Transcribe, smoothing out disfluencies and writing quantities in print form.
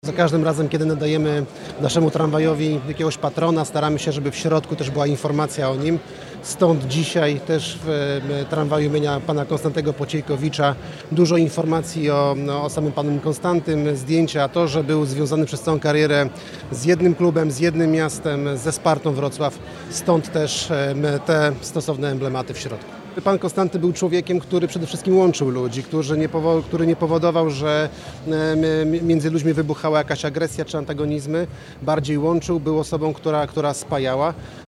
Za każdym razem, kiedy nadajemy naszemu tramwajowi jakiegoś patrona, staramy się, żeby w środku też była informacja o nim. Stąd dzisiaj też w tramwaju imienia pana Konstantego Pociejkowicza dużo informacji o samym panu Konstantym, zdjęcia, to, że był związany przez całą karierę z jednym klubem, z jednym miastem, ze Spartą Wrocław. Stąd też te stosowne emblematy w środku. Pan Konstanty był człowiekiem, który przede wszystkim łączył ludzi, który nie powodował, że między ludźmi wybuchała jakaś agresja czy antagonizmy. Bardziej łączył, był osobą, która spajała.